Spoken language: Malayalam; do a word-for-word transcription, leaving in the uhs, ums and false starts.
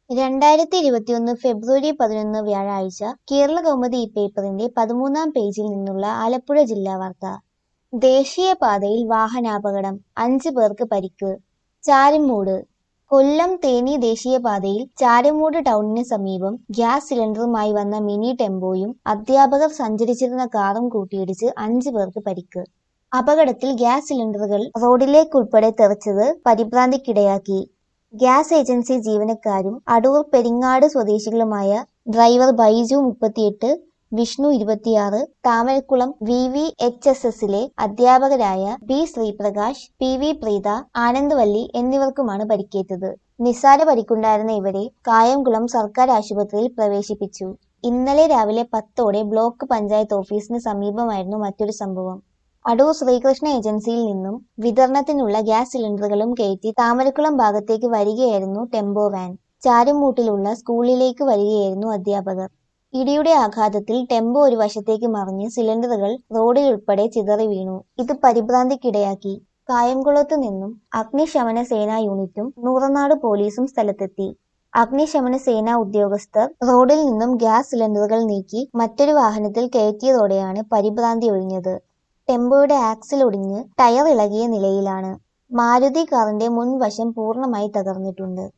രണ്ടായിരത്തി ഇരുപത്തിയൊന്ന് ഫെബ്രുവരി പതിനൊന്ന് വ്യാഴാഴ്ച കേരളകൗമുദി ഈ പേപ്പറിന്റെ പതിമൂന്നാം പേജിൽ നിന്നുള്ള ആലപ്പുഴ ജില്ലാ വാർത്ത. ദേശീയപാതയിൽ വാഹനാപകടം, അഞ്ച് പേർക്ക് പരിക്ക്. ചാരുമൂട്. കൊല്ലം തേനി ദേശീയപാതയിൽ ചാരുമൂട് ടൗണിന് സമീപം ഗ്യാസ് സിലിണ്ടറുമായി വന്ന മിനി ടെമ്പോയും അധ്യാപകർ സഞ്ചരിച്ചിരുന്ന കാറും കൂട്ടിയിടിച്ച് അഞ്ച് പേർക്ക് പരിക്ക്. അപകടത്തിൽ ഗ്യാസ് സിലിണ്ടറുകൾ റോഡിലേക്കുൾപ്പെടെ തെറിച്ചത് പരിഭ്രാന്തിക്കിടയാക്കി. ഗ്യാസ് ഏജൻസി ജീവനക്കാരും അടൂർ പെരിങ്ങാട് സ്വദേശികളുമായ ഡ്രൈവർ ബൈജു മുപ്പത്തിയെട്ട്, വിഷ്ണു ഇരുപത്തിയാറ്, Thamarakulam V V H S എസിലെ അധ്യാപകരായ P Sreeprakash, P V Preetha, Anandavalli എന്നിവർക്കുമാണ് പരിക്കേറ്റത്. നിസ്സാര പരിക്കുണ്ടായിരുന്ന ഇവരെ കായംകുളം സർക്കാർ ആശുപത്രിയിൽ പ്രവേശിപ്പിച്ചു. ഇന്നലെ രാവിലെ പത്തോടെ ബ്ലോക്ക് പഞ്ചായത്ത് ഓഫീസിന് സമീപമായിരുന്നു മറ്റൊരു സംഭവം. അടൂർ ശ്രീകൃഷ്ണ ഏജൻസിയിൽ നിന്നും വിതരണത്തിനുള്ള ഗ്യാസ് സിലിണ്ടറുകളും കയറ്റി താമരക്കുളം ഭാഗത്തേക്ക് വരികയായിരുന്നു ടെമ്പോ വാൻ. ചാരുമൂട്ടിലുള്ള സ്കൂളിലേക്ക് വരികയായിരുന്നു അധ്യാപകർ. ഇടിയുടെ ആഘാതത്തിൽ ടെമ്പോ ഒരു വശത്തേക്ക് മറിഞ്ഞ് സിലിണ്ടറുകൾ റോഡിലുൾപ്പെടെ ചിതറി വീണു. ഇത് പരിഭ്രാന്തിക്കിടയാക്കി. കായംകുളത്തു നിന്നും അഗ്നിശമന സേനാ യൂണിറ്റും നൂറനാട് പോലീസും സ്ഥലത്തെത്തി. അഗ്നിശമന സേനാ ഉദ്യോഗസ്ഥർ റോഡിൽ നിന്നും ഗ്യാസ് സിലിണ്ടറുകൾ നീക്കി മറ്റൊരു വാഹനത്തിൽ കയറ്റിയതോടെയാണ് പരിഭ്രാന്തി ഒഴിഞ്ഞത്. ടെമ്പോയുടെ ആക്സിൽ ഒടിഞ്ഞ് ടയർ ഇളകിയ നിലയിലാണ്. മാരുതി കാറിന്റെ മുൻവശം പൂർണ്ണമായി തകർന്നിട്ടുണ്ട്.